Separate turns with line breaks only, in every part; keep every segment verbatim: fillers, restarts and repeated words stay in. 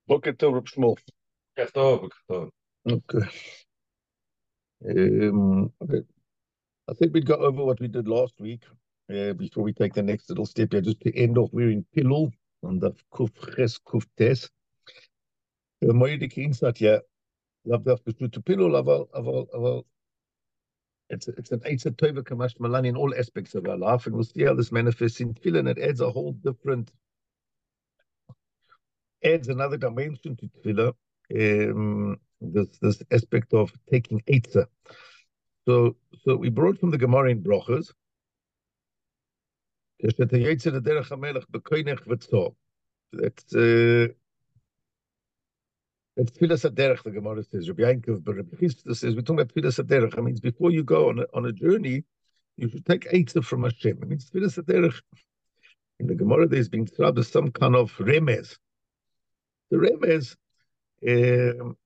Boker Tov, Reb Shmuel.
Boker Tov.
Okay. Um, okay. I think we'd go over what we did last week uh, before we take the next little step here. Just to end off, we're in Pilul on the Kuf Ches Kuf Tes. The Moedik insight here. Love the to Pilul, aval, aval, aval. It's it's an Eitzer Tova Kamash Malan in all aspects of our life, and we'll see how this manifests in Tefillah, and it adds a whole different, adds another dimension to Tefillah. Um, this this aspect of taking Eitzer. So, so we brought from the Gemara in Brochas. That's uh, that's Tfilas Haderech. The Gemara says. Rabbi Yankov, but Rabbi Chisda says we're talking about Tfilas Haderech. It means before you go on a, on a journey, you should take Eitzah from Hashem. It means Tfilas Haderech. In the Gemara, there's been described as some kind of remez. The remez, um,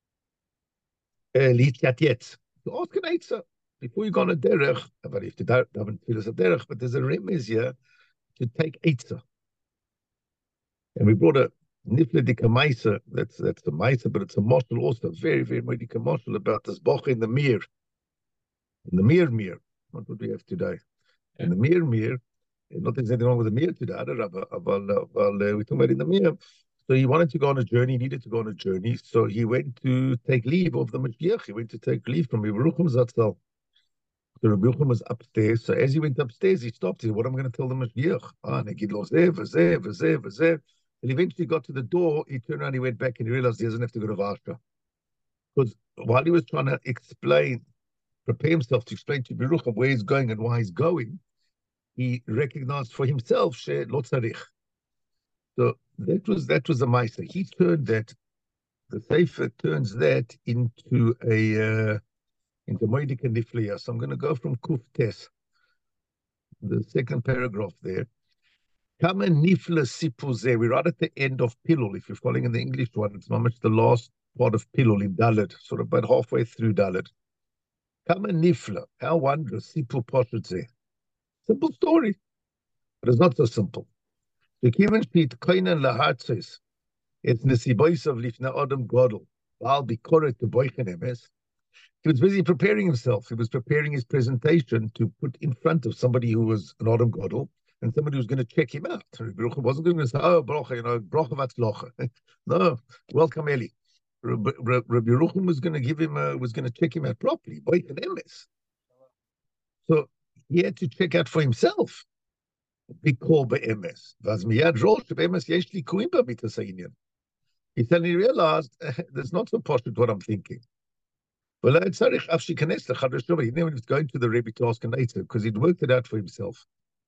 Litziat Yetz. To ask an Eitzah before you go on a derech, but if you don't have Tfilas Haderech, but there's a remez here to take Eitzah. And we brought a Nifle Dika Maisa, that's that's the Maisa, but it's a moshel also, very, very Moedika moshel about this Boch in the Mir. In the Mir Mir. What would we have today? Yeah. In the Mir Mir, not there's anything wrong with the Mir today, but we're talking about in the Mir. So he wanted to go on a journey, he needed to go on a journey, so he went to take leave of the Mashiach, he went to take leave from Yerucham Zatzal. So Rabbi Yochanan was upstairs. So as he went upstairs, he stopped. He said, what am I going to tell the Mashiach? Ah, Negid lo zeh, v'zeh, v'zeh, v'zeh. And eventually got to the door. He turned around, he went back, and he realized he doesn't have to go to Varsha. Because while he was trying to explain, prepare himself to explain to Rabbi Yochanan where he's going and why he's going, he recognized for himself, she lo tzarich. So that was that was a ma'aser. He turned that, the Sefer turns that into a... Uh, into Moedika Nifliya. So I'm going to go from Kuf Tes, the second paragraph there. Kama Nifla Sipuze. We're right at the end of Pilul. If you're following in the English one, it's not much the last part of Pilul in Dalet, sort of about halfway through Dalet. Kama Nifla. How wondrous. Sipu Poshutze. Simple story, but it's not so simple. The Kivan Pit Koinan Lahatzes. It's Nesibois of Lifna Adam Godel. I'll be correct to Boichen Emes. He was busy preparing himself. He was preparing his presentation to put in front of somebody who was an Adam Godel and somebody who was going to check him out. Rabbi wasn't going to say, oh, Brocha, you know, Brocha Vatzlocha. No, welcome, Eli. Rabbi Yerucham was going to give him, a, was going to check him out properly. Boy, an M S. So he had to check out for himself. Big call by M S. Vazmiyad Rosh, M S Yeshli Kuimba Bitasainian. He suddenly realized there's not so posh with what I'm thinking. Well, he didn't even have to go into the Rebbe to ask an Eitzah because he'd worked it out for himself.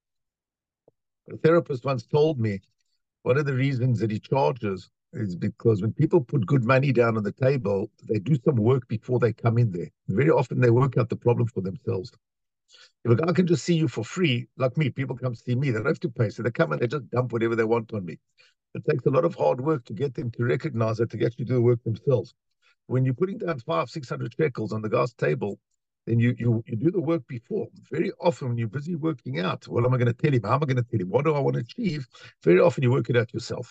A therapist once told me one of the reasons that he charges is because when people put good money down on the table, they do some work before they come in there. Very often they work out the problem for themselves. If a guy can just see you for free, like me, people come see me, they don't have to pay. So they come and they just dump whatever they want on me. It takes a lot of hard work to get them to recognize it, to actually do the work themselves. When you're putting down five, six hundred shekels on the guy's table, then you, you you do the work before. Very often when you're busy working out, what am I going to tell him? How am I going to tell him? What do I want to achieve? Very often you work it out yourself.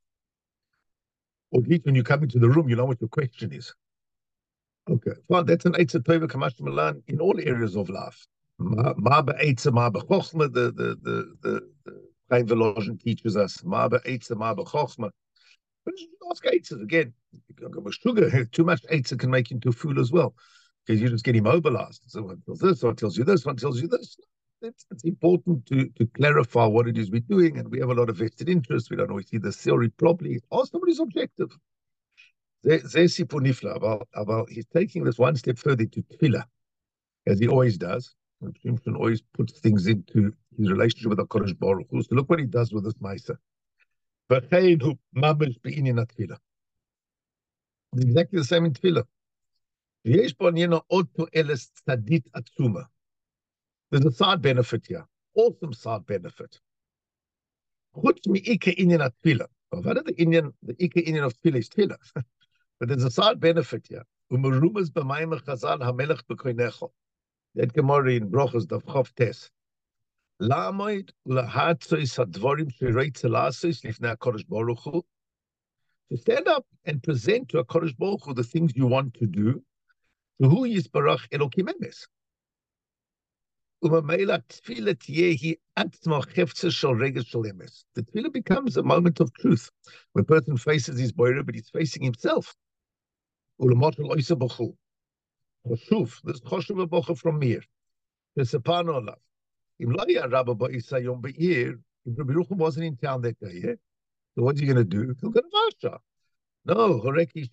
Or at least when you come into the room, you know what your question is. Okay, fine. That's an Eitzer Tova Kamash Malan in all areas of life. Ma be'etzer, ma be'chochma, the the the the the Chaim Volozhin teaches us. Ma be'etzer, ma be'chochma. But ask Eitzah again. Sugar, too much Eitzah can make you into a fool as well, because you just get immobilized. So one tells this, one tells you this, one tells you this. It's, it's important to, to clarify what it is we're doing, and we have a lot of vested interest. We don't always see the theory properly. Ask somebody's objective. He's taking this one step further to Tefillah, as he always does. Shimshon always puts things into his relationship with the Kodesh Baruch Hu. So look what he does with this Maisa. It's exactly the same in Tefillah. There's a side benefit here, awesome side benefit. What is the Indian, the Ika Indian of Tefillah is Tefillah. But there's a side benefit here. That Gemara in Brochas Daf Chof Tes. Lamoid lahatzois hadvorim shereitzel asos lifnei HaKadosh Baruch Hu. to stand up and present to a Kodesh Baruch Hu the things you want to do. To who Yisbarach Elokim Emes. The tefillah becomes a moment of truth. When a person faces his boirer, but he's facing himself. This choshuv bocha from mir. If Rabbi Yerucham wasn't in town that day, yeah? So what's he going to do? He'll go to Varsha. No,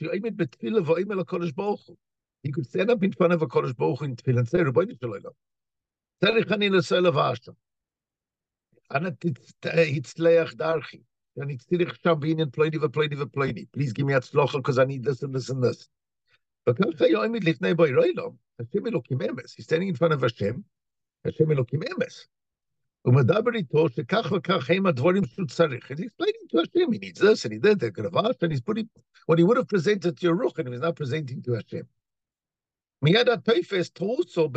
he could stand up in front of a Kodesh Baruch Hu in tefillah and say, Rabbeinu Shalom. Tzarich ani l'sei Varsha. Ana hitzleach darchi. And it's tirich sham v'inyan ploini v'ploini v'ploini. Please give me atzlocha because I need this and this and this. But Hashem Elokim Emes. He's standing in front of Hashem. Hashem Elokim Emes. U'medaber ito shekach v'kach heim advorim shu tzarich. He's explaining to Hashem. He needs this and he did that. And he's putting what he would have presented to Yeruch, and he was now presenting to Hashem. He would realize for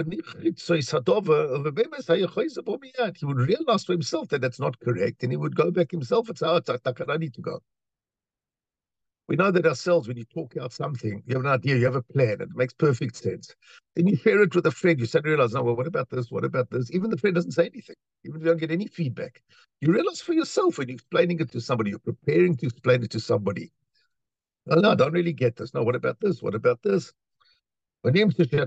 himself that that's not correct, and he would go back himself and say, oh, I need to go. We know that ourselves, when you talk out something, you have an idea, you have a plan, it makes perfect sense. Then you share it with a friend, you suddenly realize, no, well, what about this? What about this? Even the friend doesn't say anything. Even if you don't get any feedback. You realize for yourself when you're explaining it to somebody, you're preparing to explain it to somebody. Oh, no, I don't really get this. No, what about this? What about this? You, you need an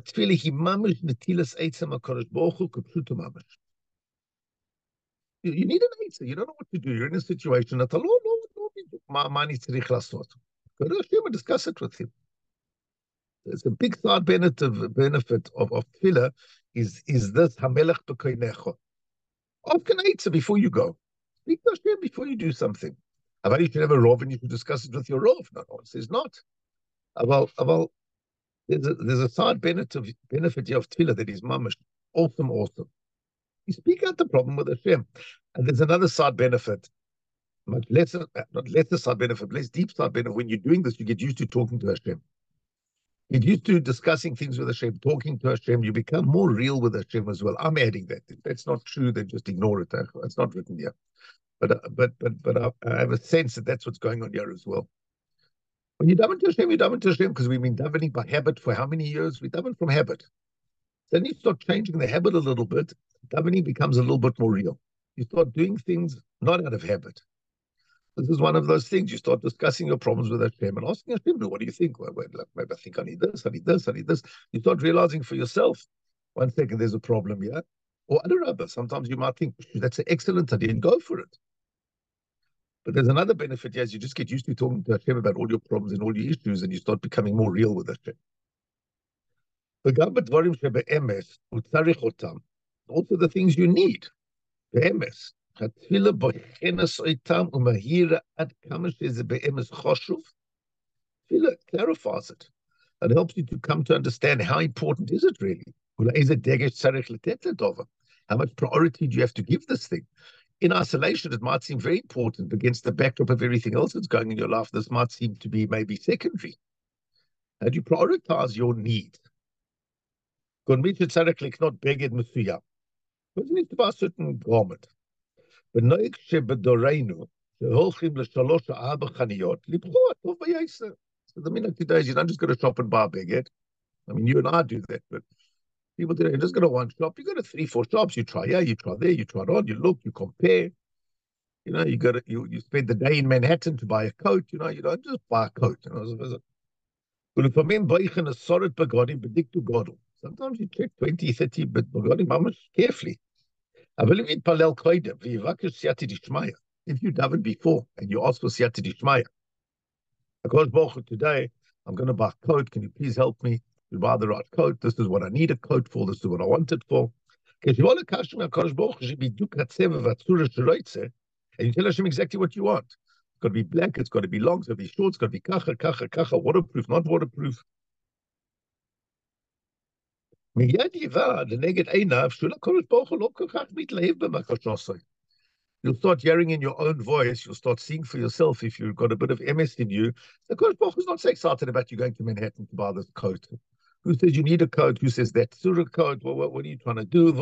answer. You don't know what to do. You're in a situation that Allah, go to Hashem and discuss it with him. It's a big side benefit of benefit of, of tefillah is, is this Hamelech b'koinecho. Ask an answer before you go. Speak to Hashem before you do something. Aval you should have a rov and you should discuss it with your rov. No, no, it says not. Aval, aval, There's a, there's a side benefit of, benefit of tefillah that is mamash. Awesome, awesome. You speak out the problem with Hashem. And there's another side benefit, much lesser, not lesser side benefit, less deep side benefit. When you're doing this, you get used to talking to Hashem. You get used to discussing things with Hashem, talking to Hashem. You become more real with Hashem as well. I'm adding that. If that's not true, then just ignore it. It's not written here. But, uh, but, but, but I, I have a sense that that's what's going on here as well. When you daven to Hashem, you daven to Hashem because we've been davening by habit for how many years? We daven from habit. Then you start changing the habit a little bit. Davening becomes a little bit more real. You start doing things not out of habit. This is one of those things. You start discussing your problems with Hashem and asking Hashem, what do you think? Well, well, maybe I think I need this, I need this, I need this. You start realizing for yourself, one second, there's a problem here. Or other rubber. Sometimes you might think, that's an excellent idea and go for it. But there's another benefit, yes, you just get used to talking to Hashem about all your problems and all your issues, and you start becoming more real with Hashem. Also the things you need. Be'emes. Tefillah clarifies it. It helps you to come to understand how important is it really. How much priority do you have to give this thing? In isolation, it might seem very important. Against the backdrop of everything else that's going in your life, this might seem to be maybe secondary. How do you prioritize your need? Not beged mesuyam. Person needs to buy a certain garment. But so the minute today is you're not just going to shop and buy a beged. I mean, you and I do that, but people today, you're just going to one shop. You go to three, four shops. You try here, you try there, you try it on, you look, you compare. You know, you go to, you, you spend the day in Manhattan to buy a coat. You know, you don't just buy a coat. You know, sometimes you check twenty, thirty, but carefully. If you daven before and you ask for siyata dishmaya, because today I'm going to buy a coat. Can you please help me to buy the right coat? This is what I need a coat for. This is what I want it for. And you tell Hashem exactly what you want. It's got to be black. It's got to be long. It's got to be short. It's got to be kacha, kacha, kacha, waterproof, not waterproof. You'll start hearing in your own voice. You'll start seeing for yourself if you've got a bit of M S in you. The Kodesh Baruch Hu is not so excited about you going to Manhattan to buy this coat. Who says you need a coat? Who says that surah coat? Well, what, what are you trying to do?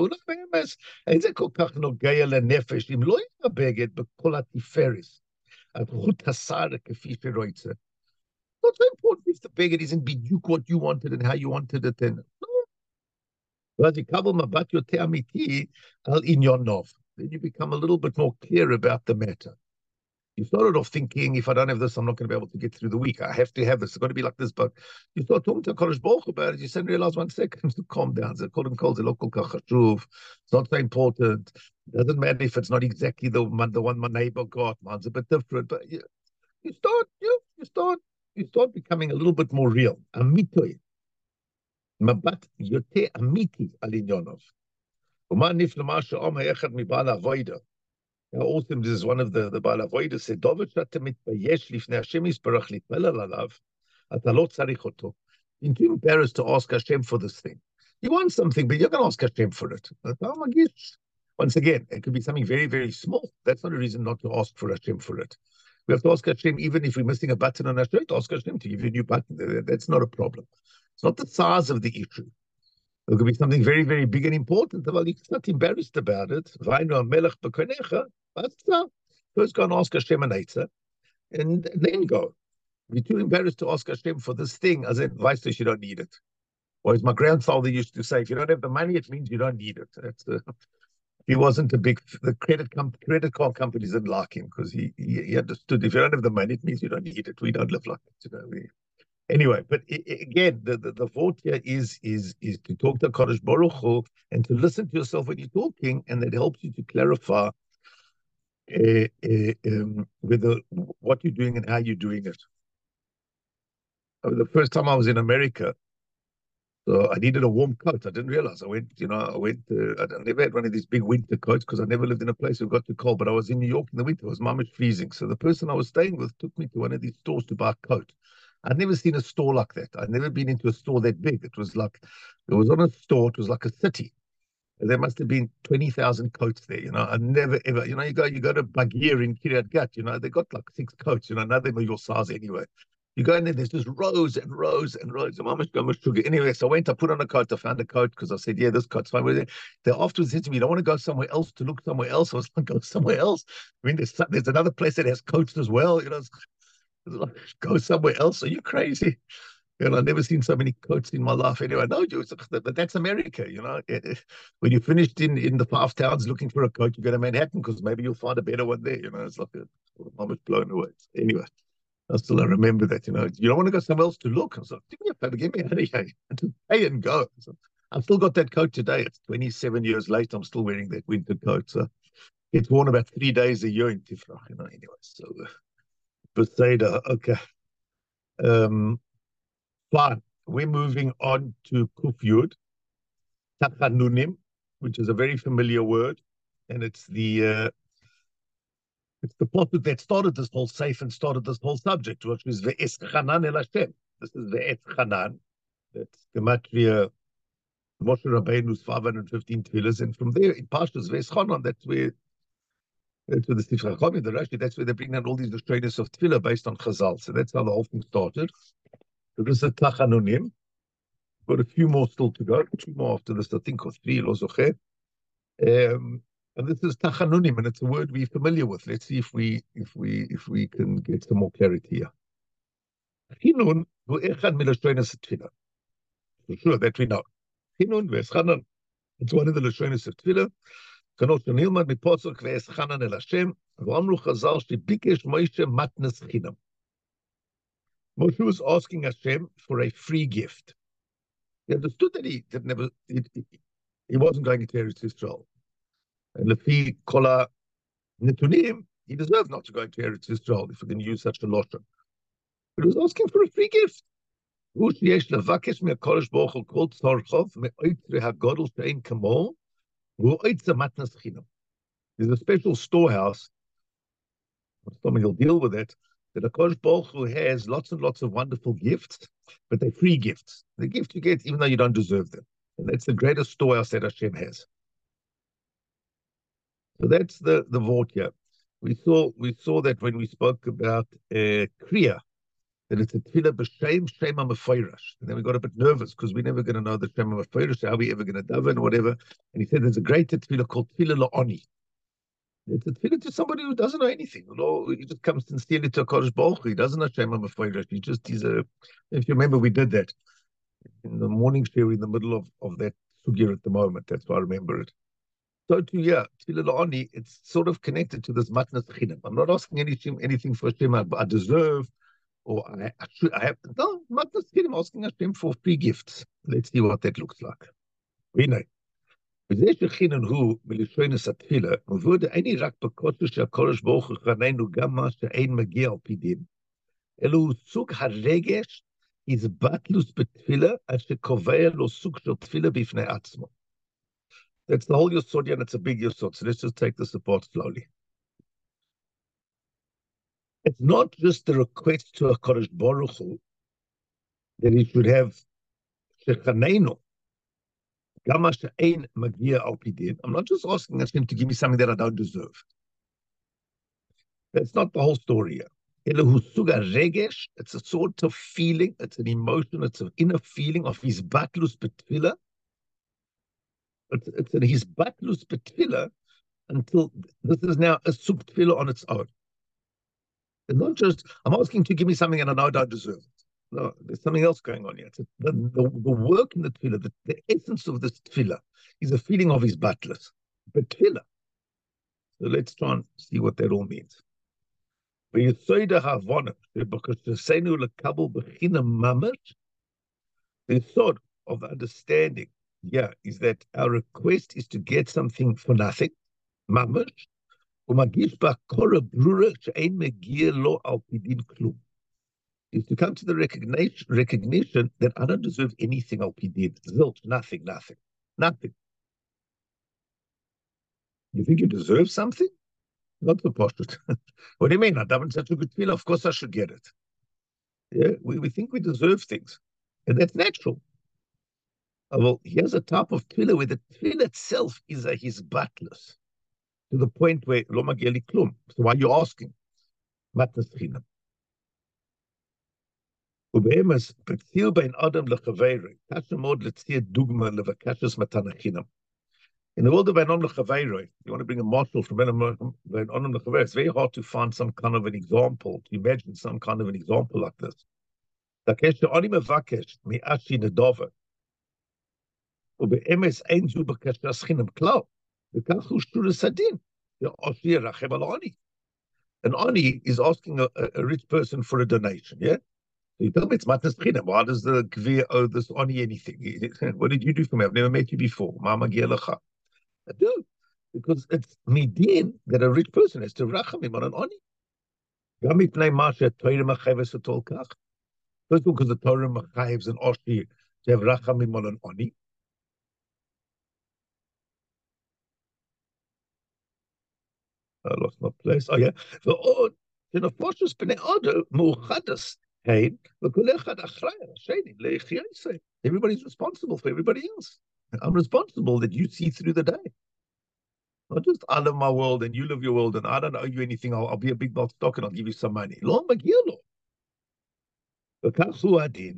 הזכות השרה כפי שרוצה. Not so important if the beggar isn't בדיוק what you wanted and how you wanted it. And, no. ואז יקבל מבט יותר אמיתי על עניונוב. Then you become a little bit more clear about the matter. You started off thinking, if I don't have this, I'm not going to be able to get through the week. I have to have this. It's got to be like this. But you start talking to Kodesh Baruch about it, you suddenly realize, one second, calm down. It's not so important. It doesn't matter if it's not exactly the one, the one my neighbor got. Mine's a bit different. But you, you start, you, you start, you start becoming a little bit more real. Amitoi. Mabat yote amiti al inyonov. Uman nif lama she'om ha'echad mibal ha'avoida. How awesome this is. One of the, the Baal Avodah said, David שאתה מתבייש לפני השם יתברך להתפלל עליו, אתה לא צריך אותו. You're too embarrassed to ask Hashem for this thing. You want something, but you're going to ask Hashem for it. Once again, it could be something very, very small. That's not a reason not to ask for Hashem for it. We have to ask Hashem, even if we're missing a button on our shirt, ask Hashem to give you a new button. That's not a problem. It's not the size of the issue. It could be something very, very big and important. Well, you're not embarrassed about it. First go and ask Hashem an Eitzah, and then go. If you're too embarrassed to ask Hashem for this thing, as advice, you don't need it. Or as my grandfather used to say, if you don't have the money, it means you don't need it. That's the, he wasn't a big, the credit com- credit card companies didn't like him because he, he, he understood if you don't have the money, it means you don't need it. We don't live like that, you know. We, Anyway, but it, it, again, the, the, the vote here is, is, is to talk to Kodesh Baruch Hu and to listen to yourself when you're talking, and that helps you to clarify uh, uh, um, whether what you're doing and how you're doing it. I mean, the first time I was in America, so I needed a warm coat. I didn't realize. I went, you know, I went, uh, I never had one of these big winter coats because I never lived in a place who got too cold, but I was in New York in the winter. It was mamish freezing. So the person I was staying with took me to one of these stores to buy a coat. I'd never seen a store like that. I'd never been into a store that big. It was like, it was on a store, it was like a city. There must have been twenty thousand coats there, you know. I never ever, you know, you go you go to Bagir in Kiryat Gat, you know, they got like six coats, you know, none of them are your size anyway. You go in there, there's just rows and rows and rows. Anyway, so I went, I put on a coat, I found a coat because I said, yeah, this coat's fine with it. They afterwards said to me, you don't want to go somewhere else to look somewhere else. I was like, go somewhere else. I mean, there's, there's another place that has coats as well, you know. It's, like, go somewhere else. Are you crazy? You know, I've never seen so many coats in my life. Anyway, no, but that's America, you know. When you finished in, in the five towns looking for a coat, you go to Manhattan because maybe you'll find a better one there. You know, it's like a, I'm just blown away. Anyway, I still remember that, you know. You don't want to go somewhere else to look. I was like, give me a favor, get me out of here. And to pay and go. So I've still got that coat today. It's twenty-seven years later. I'm still wearing that winter coat. So it's worn about three days a year in Tifrach, you know. Anyway, so... Uh, Beseda, okay. Um, fine. We're moving on to Kuf Yud, Tachanunim, which is a very familiar word, and it's the uh, it's the plot that started this whole safe and started this whole subject, which was Ve'es Chanan El Hashem. This is Ve'es Chanan. That's Gematria Moshe Rabbeinu's five hundred fifteen tefillahs, and from there in Pashtus Ve'es Chanan, that's where That's where the Sifra Chomi, the Rashi, that's where they bring down all these illustrations of tefillah based on Chazal. So that's how the whole thing started. So this is Tachanunim. Got a few more still to go. Two more after this, I think, or three, Lo Zocher. Um, and this is Tachanunim, and it's a word we're familiar with. Let's see if we if we if we can get some more clarity here. Chinun hu echad miloshonos tefillah. For sure, that we know. Chinun ve'eschanan. It's one of the Lashonos of tefillah. כנות שנלמד מפוסק ואס חנן אל השם, ואמרו חז"ל שביקש מוישה מתנס חינם. Moshe was asking Hashem for a free gift. He understood that he had never, he, he wasn't going to Eretz Yisrael. And lefi kol ha-netunim, he deserved not to go into Eretz Yisrael if we're going to use such a loshon. But he was asking for a free gift. הוא שיש לבקש מהקדוש ברוך הוא כל צורכיו מאוצרי הגודל שאין כמוהו, There's a special storehouse, someone will deal with it, that HaKadosh Baruch Hu has lots and lots of wonderful gifts, but they're free gifts. The gifts you get even though you don't deserve them. And that's the greatest storehouse that Hashem has. So that's the, the vote here. We saw we saw that when we spoke about uh, Kriya, that it's a tefillah b'shem shem ha-mefeirash. And then we got a bit nervous because we're never going to know the shem ha-mefeirash, how are we ever going to daven, whatever. And he said there's a greater tefillah called tefillah la'oni. It's a tefillah to somebody who doesn't know anything. You know, he just comes sincerely to a Kodesh Baruch Hu. He doesn't know Shem HaMeforesh. He just, he's a, if you remember, we did that in the morning share in the middle of, of that sugya at the moment. That's why I remember it. So to, yeah, tefillah la'ani, it's sort of connected to this matnas chinam. I'm not asking anything, anything for Hashem I, I deserve, or I, I should, I have, no, matnas chinam, I'm asking Hashem for free gifts. Let's see what that looks like. הנה, וזה שחינן הוא מלשונס התפילה, מבוד איני רק בקודש שהקודש ברוך הוא חננו גם מה שאין מגיע על פי דין, אלא הוא סוג הרגש, הזבטלוס בתפילה, אשר קובע לו סוג של תפילה בפני עצמו. That's the whole yosod, and it's a big yosod. So let's just take this apart slowly. It's not just the request to a Kodesh Baruch Hu that he should have shechanenu, gama she'ein magia al pidin. I'm not just asking him to give me something that I don't deserve. That's not the whole story here. Elohu suga regesh. It's a sort of feeling. It's an emotion. It's an inner feeling of his batlus betfila. It's, it's an his batlus betfila until this is now a sub tefillah on its own. It's not just, I'm asking to give me something and I know I don't deserve it. No, there's something else going on here. It's a, the, the, the work in the tefillah, the, the essence of this tefillah is a feeling of his batlus. But tefillah. So let's try and see what that all means. The thought of the understanding, yeah, is that our request is to get something for nothing, mamash, is to come to the recognition, recognition that I don't deserve anything al pidin, zilch, nothing, nothing, nothing. You think you deserve something? Not so poshut. What do you mean? I davened such a good tefillah, of course I should get it. Yeah, we, we think we deserve things, and that's natural. Oh, well, here's a type of tefillah where the tefillah itself is a his batless, to the point where lo magia li klum. So why are you asking? Matnas chinam. ובאמס, בציל בין אדם לחברי, קשה מאוד להציע דוגמה לבקשת מתנה חינם. In the world of Adam Lechavero, you want to bring a marshal from Adam Lechavero, it's very hard to find some kind of an example, to imagine some kind of an example like this. Takesh Ani Mevakesh, Mi'ashi Nedova. ובאמס אין זו בקשת חינם כלל, וכך הוא שטורס הדין, אושי רחם על עני. An ani is asking a, a rich person for a donation, yeah? So you tell me it's matnas chinam. Why does the gvir owe this ani anything? What did you do for me? I've never met you before. Ma magia lecha. I do, because it's midin that a rich person has to racham him on an ani. Gam mipnei ma she'Torah machayeves etol kach. First of all, because the Torah machayeves an oshi to have racham him on an ani. I lost my place. Oh, yeah. ועוד, שנפושס בני אדם מאוחדס הן, וכל אחד אחראי על השני לחיה ישראל. Everybody's responsible for everybody else. I'm responsible that you see through the day. Not just I live my world and you live your world and I don't owe you anything. I'll, I'll be a big bulk stock and I'll give you some money. לא מגיע לו. וכך הוא הדין.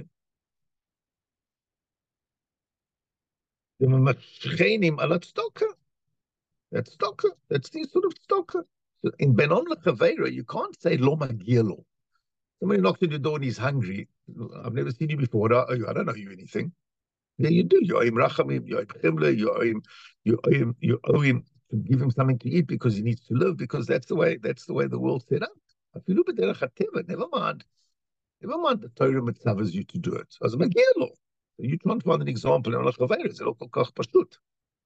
וממשכנים על הצדוקה. That's stalker. That's the sort of stalker. So in Benon Lechavera, you can't say lo magia lo. Somebody knocks on your door and he's hungry. I've never seen you before. I, I don't owe you anything. Yeah, you do. You owe him rachamim, you owe him chemle, you owe him, you owe him, you owe him to give him something to eat because he needs to live, because that's the way that's the way the world's set up. If you look at derech hateva, never mind. Never mind the Torah mitzvahs you to do it. So as magia lo. You can't find an example in Lechavera. It's not kol kach pashut.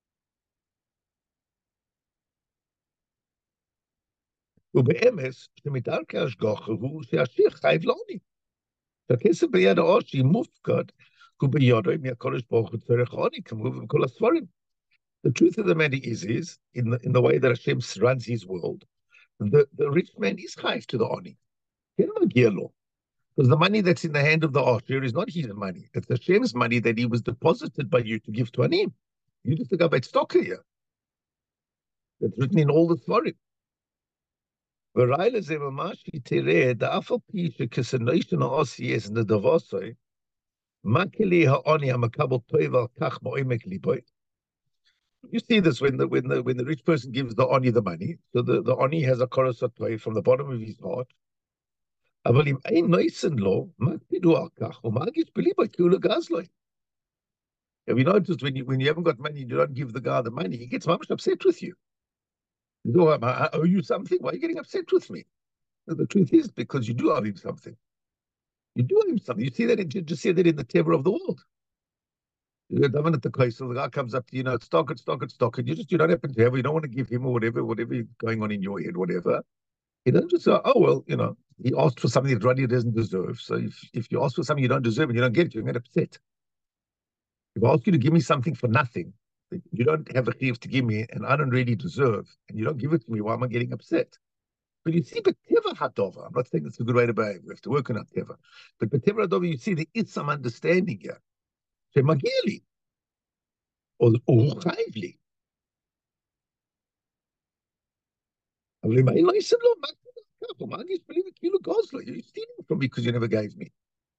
ובאמס, שמתאר השגחה הוא שהשיר חייב לעוני. שהכסף ביד העושר מופקד, הוא בידו מהקודש ברוך הוא צריך עוני, כמו בכל הספרים. The truth of the matter is, is in, the, in the way that Hashem runs his world, the, the rich man is chayv to the oni. Because the money that's in the hand of the Asher is not his money. It's Hashem's money that he was deposited by you to give to Anim. You just go back stock here. That's written in all the Svarim. וראי לזה ממש תראה, דאף על פי שכסנוישן העושי יש נדבוסוי, מה כלי העוני המקבל טוב על כך בעומק ליבוי? You see this when the when the when the rich person gives the oni the money. So the, the oni has a korosot from the bottom of his heart. אבל אם אין נויסן לו, מה תדעו על כך? ומה אגיש בליבו כי הוא לגז לו? Have you noticed when you when you haven't got money, you don't give the guy the money, he gets much upset with you. You know, I owe you something. Why are you getting upset with me? The truth is because you do owe him something. You do owe him something. You see that in, you just see that in the Teva of the world. You're down at the case, so the guy comes up to you, know, it's stock, it's stock, it's stock, and you just you don't happen to have, you don't want to give him or whatever, whatever is going on in your head, whatever. You don't just say, oh well, you know, he asked for something that Rodney doesn't deserve. So if, if you ask for something you don't deserve and you don't get it, you're going to get upset. If I ask you to give me something for nothing, that you don't have a chiyuv to give me, and I don't really deserve, and you don't give it to me, why am I getting upset? But you see, but teva hadova. I'm not saying it's a good way to behave. We have to work on our teva. But but teva hadova, you see, there is some understanding here. So magili or or chayvli. You're stealing from me because you never gave me.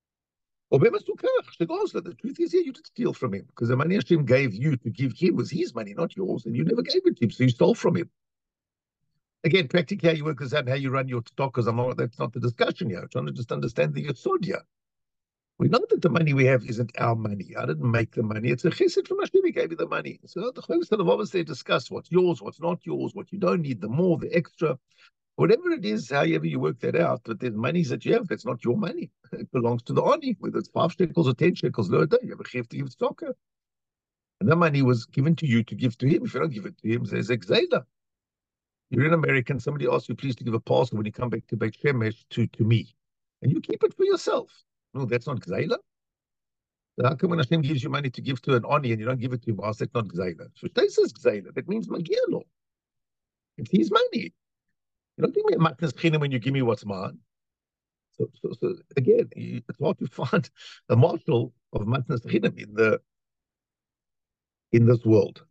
The truth is here, you did steal from him because the money Hashem gave you to give him was his money, not yours, and you never gave it to him, so you stole from him. Again, practically how you work this out and how you run your stock, because I'm not, that's not the discussion here. I'm trying to just understand the yesod here. We know that the money we have isn't our money. I didn't make the money. It's a chesed from Hashem. He gave you the money. So the Chovos HaLevavos, they discuss what's yours, what's not yours, what you don't need, the more, the extra. Whatever it is, however you work that out, but there's monies that you have, that's not your money. It belongs to the Oni, whether it's five shekels or ten shekels, lower down, you have a chiyuv to give tzedakah. And that money was given to you to give to him. If you don't give it to him, there's exzela. You're in America, and somebody asks you please to give a parcel when you come back to Beit Shemesh to, to me. And you keep it for yourself. No, that's not gzeila. So how come when Hashem gives you money to give to an Oni and you don't give it to him, that's not gzeila? So this is gzeila. That means magielo. It's his money. You don't give me a matnas chinam when you give me what's mine. So, so, so again, it's hard to find a marshal of matnas chinam in the in this world.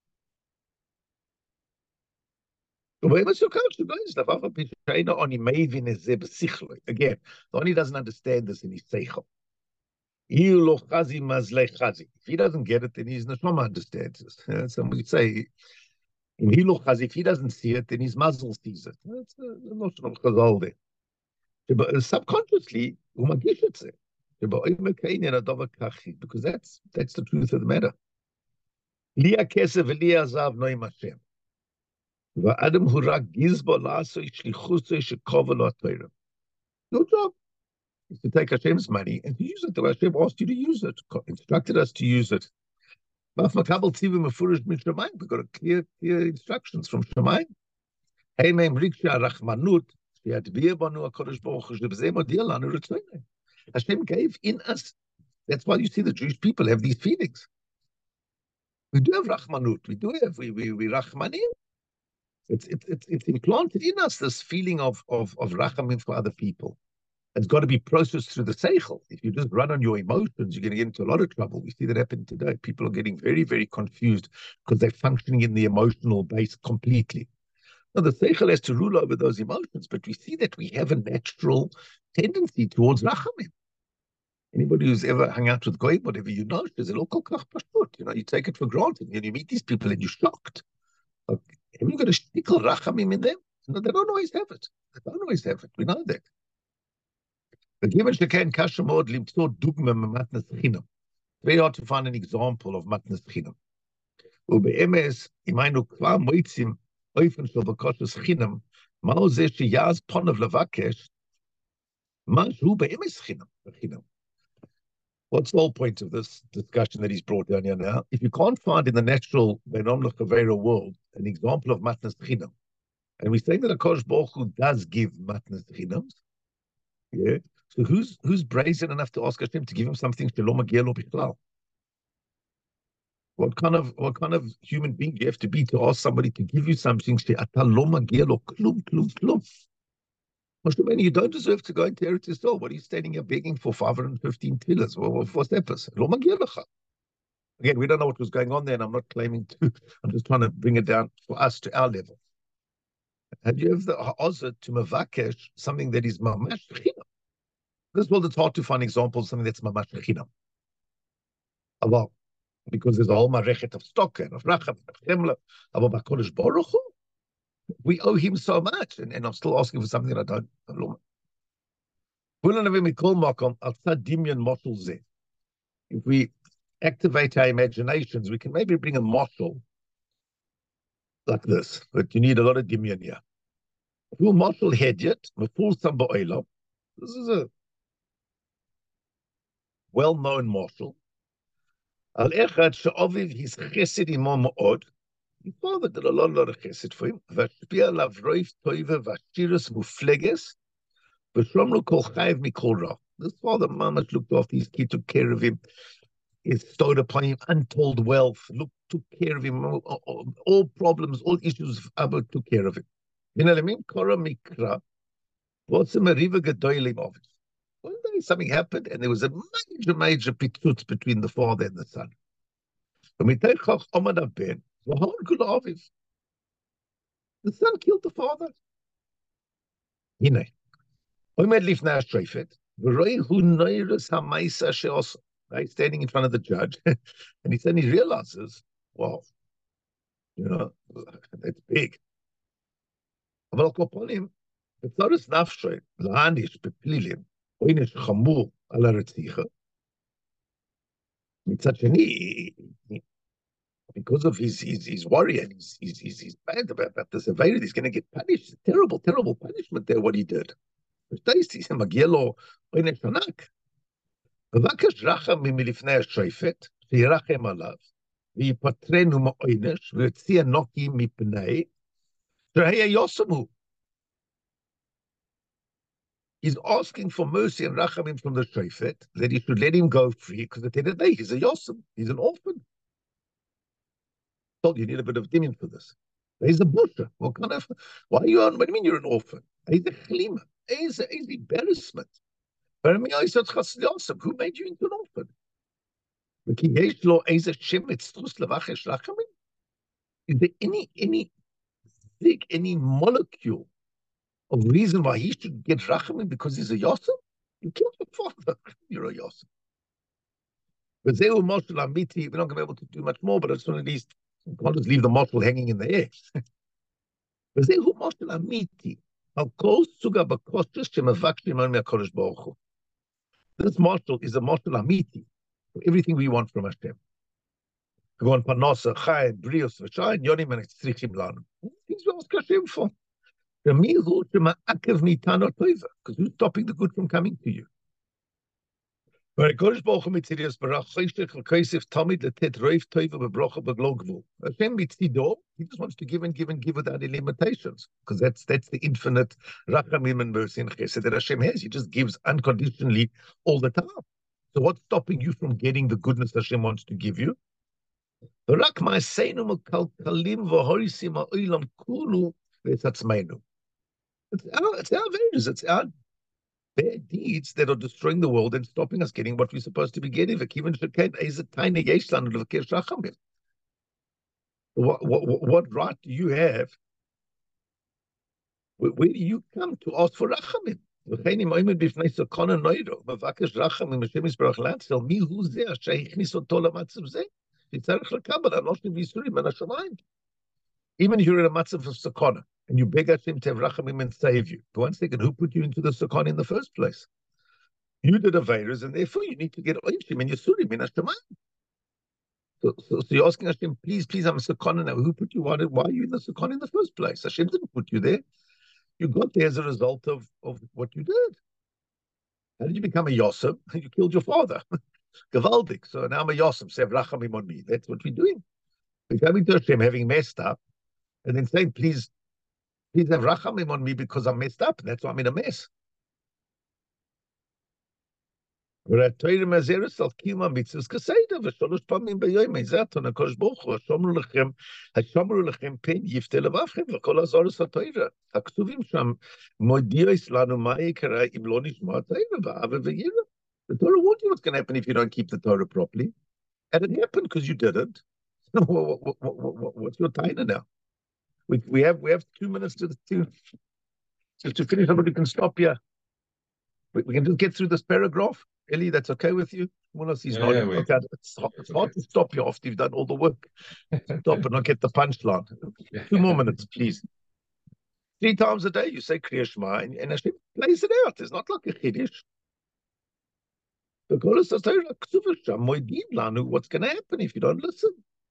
Again, the Oni doesn't understand this in his seichel. If he doesn't get it, then his neshama understands this. Somebody say, if he doesn't see it, then his muzzle sees it. That's a notion of chazal there. Subconsciously, because that's that's the truth of the matter. Lia kesef v'lia zav noim Hashem. V'adam hu rak gizbo la'asoi shlichusoi shekova lo ha'torah. Your job is to take Hashem's money and to use it the way Hashem asked you to use it, instructed us to use it. We've got a clear, clear instructions from Shemayim. Hashem gave in us. That's why you see the Jewish people have these feelings. We do have Rachmanut. We do have, we, we, we Rachmanim. It's, it's, it's, it's implanted in us, this feeling of, of, of Rachamim for other people. It's got to be processed through the seichel. If you just run on your emotions, you're going to get into a lot of trouble. We see that happen today. People are getting very, very confused because they're functioning in the emotional base completely. Now, the seichel has to rule over those emotions, but we see that we have a natural tendency towards rachamim. Anybody who's ever hung out with goyim, whatever you know, there's a local kach pashut. You know, you take it for granted, and you meet these people, and you're shocked. Like, have you got a shtickle rachamim in them? No, they don't always have it. They don't always have it. We know that. Given shekain kasha mod limtzor dugma matnas chinam. Very hard to find an example of matnas chinam. Ubeemes imaynu kvar moitzim oifen shel vakoshes chinam mao zeh sheyaz ponav levakesh ma shu beemes chinam chinam. What's the whole point of this discussion that he's brought down here now? If you can't find in the natural Benomlech Avera world an example of matnas chinam, and we're saying that a Kodesh Baruch Hu does give matnas chinams, yeah. So who's who's brazen enough to ask Hashem to give him something shalom agiel lo bichlal? What kind of what kind of human being do you have to be to ask somebody to give you something she'ata lo magiel lo klum klum klum? Moshe, you don't deserve to go into Eretz Yisrael. What are you standing here begging for five hundred fifteen pillars? What, what's that? Lo magiel lecha. Again, we don't know what was going on there, and I'm not claiming to. I'm just trying to bring it down for us to our level. And you have the ha'azah to mavakesh something that is mamash chinam. This world, it's hard to find examples of something that's mamash chinam. Allah, because there's a whole marechet of stock and of racham, of chemla, of HaKadosh Baruch Hu. We owe him so much, and, and I'm still asking for something that I don't know. If we activate our imaginations, we can maybe bring a mashal like this, but you need a lot of dimyan here. Full mashal hedjet, full samba oilam. This is a well-known mashal. Al echad she'aviv his chesed imo ma'od. His father did a lot, lot of chesed for him. Vashpia lav roif toiva vashirus mufleges. V'shlomlu kol chayiv mikol ra. This father, mamash, looked after his kid, took care of him. He stowed upon him untold wealth, looked, took care of him, all, all, all problems, all issues, Abba took care of him. You know what I mean? Kora mikra. What's a mariva gedolim of it? One day something happened, and there was a major, major pitut between the father and the son. The son killed the father. Hine. Omed lifnei hashofet, v'roi hu noirus ha'maisa she'osa. Right, standing in front of the judge, and he suddenly realizes, wow, you know, that's big. אבל על קופונים, בצורס נפשי, להעניש בפלילים, עונש חמור על הרציחה, מצד שני, because of his, his, his worry and his, his, his, his bad about, about the severity, he's going to get punished. Terrible, terrible punishment there, what he did. מגיע לו עונש ענק. מבקש רחם מלפני השופט, שירחם עליו, ויפטרנו מעונש, ויוציא נקי מפני, שהיה יוסמו. He's asking for mercy and rachamim from the shofet, that he should let him go free, because at the end of the day, he's a yosem, he's an orphan. Told you, you need a bit of dimin for this. He's a busher. What kind of, why are you on, what do you mean you're an orphan? He's a chlima. He's an embarrassment. But I mean, who made you into an orphan? Is there any, any, big, any molecule of reason why he should get rachamim because he's a yosem? You killed your father. You're a yosem. But they were mashal amiti. We're not going to be able to do much more, but I just want to at least, can't just leave the mashal hanging in the air. But they were mashal amiti. Al kol suga bakoshes shemavakshim on me'akadosh baruch hu. This mashal is a mashal amiti for everything we want from Hashem. We want parnasa, chayim, brios, v'shayin, yonim, and tzrichim lanu. Things we ask Hashem for. Because who's stopping the good from coming to you? Hashem mitzido, he just wants to give and give and give without any limitations, because that's that's the infinite rachamim and mercy and chesed that Hashem has. He just gives unconditionally all the time. So what's stopping you from getting the goodness Hashem wants to give you? It's our, it's our values, it's our bad deeds that are destroying the world and stopping us getting what we're supposed to be getting. What, what, what right do you have? Where, where do you come to ask for rachamim? Even if you're in a matzav of sakana and you beg Hashem to have rachamim and save you, but one second, who put you into the sakana in the first place? You did a virus, and therefore you need to get oinshim and yisurim in Hashemayim. So, so, so you're asking Hashem, please, please, I'm a sakana now. Who put you on it? Why are you in the sakana in the first place? Hashem didn't put you there. You got there as a result of, of what you did. How did you become a yosem? You killed your father. Gavaldik. So now I'm a yosem. Say rachamim on me. That's what we're doing. We're coming to Hashem having messed up, and then saying, please, please have rachamim on me because I'm messed up. That's why I'm in a mess. We're at Torah Mazeres al Kima Mitzvahs Kaseda v'sholosh pamim b'yoyim ezaton HaKadosh Baruch Hu Hashomru lechem Hashomru lechem pen yifte levavchem v'kol hazoros haTorah haktuvim sham modiyos lanu ma yikara im lo nishma Torah v'ave v'yira. The Torah warned you what's going to happen if you don't keep the Torah properly, and it happened because you didn't. what, what, what, what, what's your taina now? We we have we have two minutes to to to, to finish. Somebody can stop here. We, we can just get through this paragraph. Ellie, that's okay with you? Well, he's
Yeah,
not.
yeah, we,
Okay, it's, hard, it's hard
okay.
to stop you after you've done all the work. Stop and not get the punchline. Two more minutes, please. Three times a day you say Kriya Shema, and, and Hashem plays it out. It's not like a Chiddush. What's going to happen if you don't listen?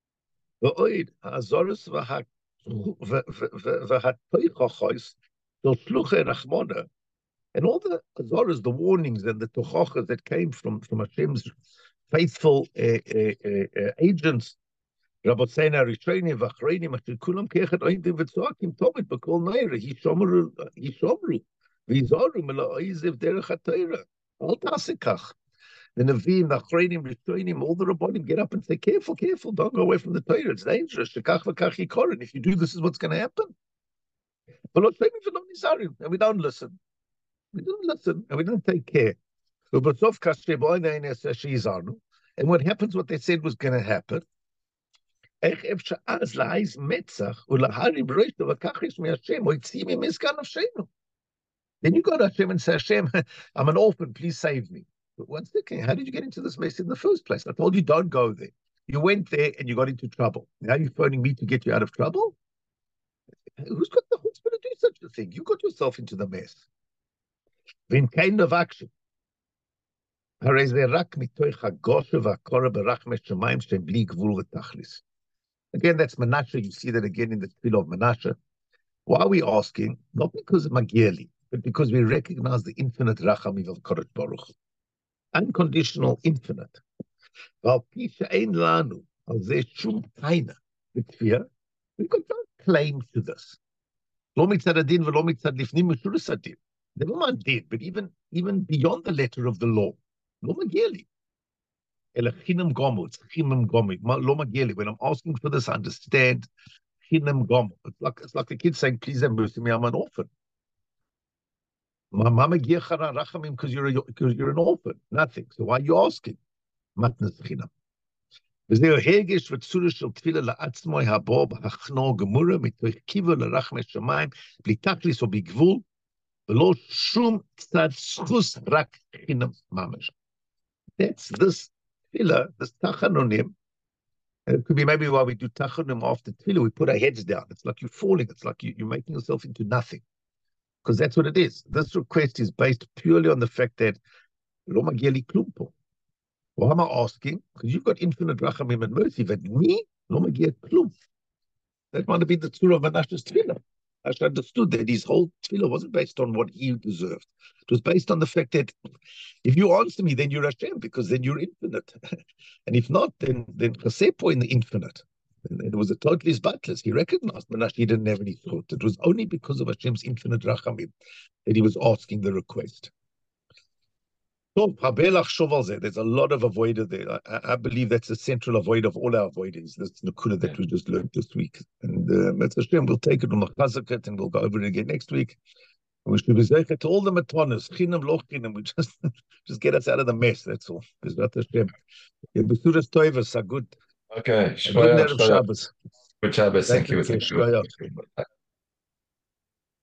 And all the azoras, the warnings and the tochachas that came from, from Hashem's faithful uh, uh, uh, agents, Rabotzeina Rishonim v'Achreinim, asher kulam keichet ointim v'tzoakim tomit b'kol neira, yishomru, yishomru, v'yizoru mela'oiziv derech ha'torah. Al tasikach. The Nevi'im, the Achreinim, Rishonim, all the Rabbonim get up and say, careful, careful, don't go away from the Torah, it's dangerous. Shekach v'kach yikorin. If you do, this is what's going to happen. But and we don't listen. We didn't listen, and we didn't take care. And what happens, what they said was going to happen. Then you go to Hashem and say, Hashem, I'm an orphan, please save me. But one second, how did you get into this mess in the first place? I told you, don't go there. You went there and you got into trouble. Now you're phoning me to get you out of trouble? Who's got the chutzpah to do such a thing? You got yourself into the mess. V'im kind of action. Again, that's Menashe. You see that again in the Tefillah of Menashe. Why are we asking? Not because of Magili, but because we recognize the infinite Rachamim of Kodesh Baruch. Unconditional, infinite. We've got no claim to this. Never mind did, but even, even beyond the letter of the law. Lo Magili. When I'm asking for this, I understand. It's like, it's like the kids saying, please have mercy on me, I'm an orphan. Because you're, because you're an orphan. Nothing. So why are you asking? וזה הרגש וצורה של תפילה לעצמו הבא בהכנוע גמורה מתוך קיבה לרחמי שמיים בלי תכליס או בגבול ולא שום צד זכוס רק חינם ממש. That's this tefillah, this tachanunim. It could be maybe why we do tachanunim after tefillah, we put our heads down. It's like you're falling. It's like you, you're making yourself into nothing. Because that's what it is. This request is based purely on the fact that lo magia li klum po. Why am I asking? Because you've got infinite rachamim and mercy, but me, lo magia klum. That might have been the tzur of Menashe's tefillah. Menashe understood that his whole tefillah wasn't based on what he deserved. It was based on the fact that if you answer me, then you're Hashem, because then you're infinite. And if not, then then chasepo in the infinite. And it was a totally batless. He recognized Menashe, he didn't have any thought. It was only because of Hashem's infinite rachamim that he was asking the request. So, there's a lot of avoider there. I, I believe that's the central avoid of all our avoiders. That's the Nakuda that we just learned this week. And uh, Hashem, we'll take it on the Chazakat and we'll go over it again next week. We should be zeicha to all the matonas, chinam lo chinam. We just just get us out of the mess. That's all. Bezrat Hashem. Besuras toivas are good.
Okay.
Good Erev Shabbos.
Good Shabbos. Thank you.
Thank you.